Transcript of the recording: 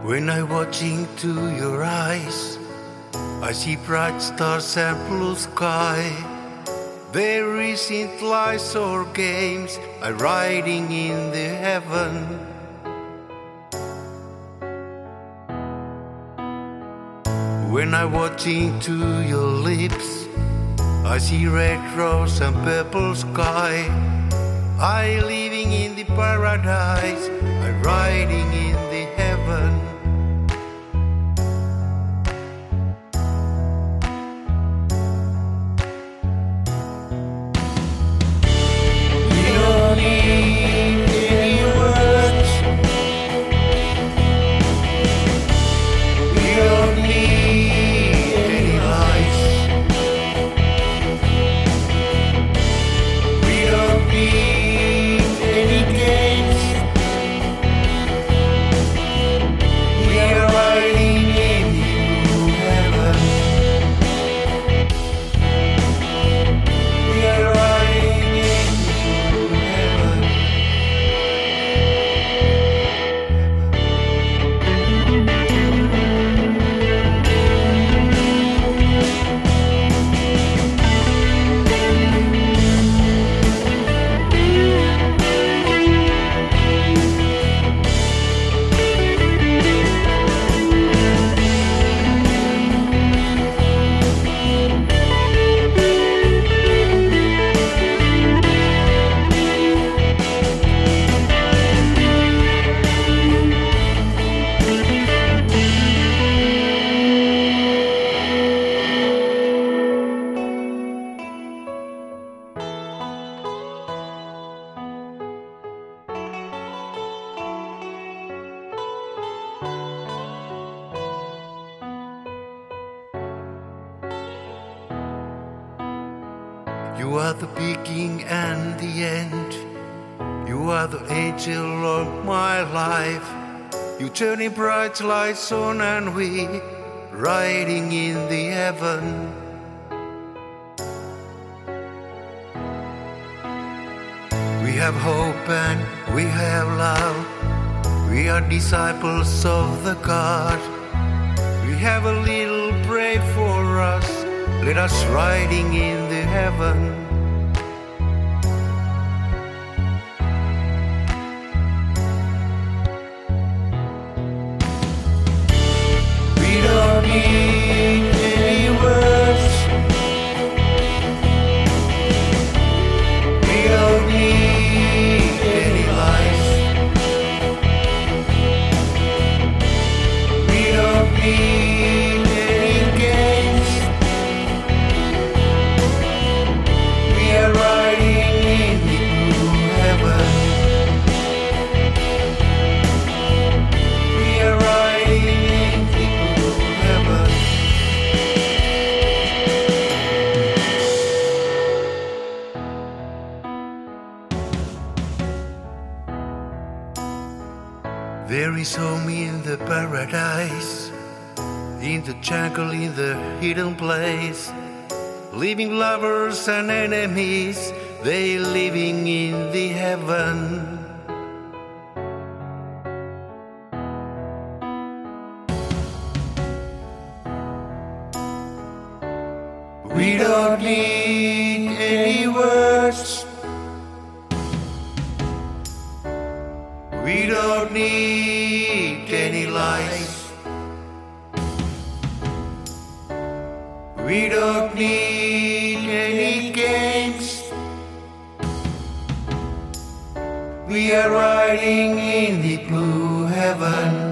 When I watch into your eyes, I see bright stars and blue sky. There isn't lies or games, I'm riding in the heaven. When I watch into your lips, I see red rose and purple sky. I living in the paradise, I'm riding in the heaven. We don't need any words. We don't need any lies. We don't need any games. We are riding in the heaven. We are riding in heaven. You are the beginning and the end. You are the angel of my life. You turning bright lights on and we riding in the heaven. We have hope and we have love. We are disciples of the God. We have a little pray for us. Let us riding in the heaven. We don't need any words. We don't need any lies. We don't need any games. We are riding in the blue heaven. We are riding in the blue heaven. There is home in the paradise, in the jungle, in the hidden place. Living lovers and enemies, they living in the heaven. We don't need any words. We don't need any lies. We don't need any games. We are riding in the blue heaven.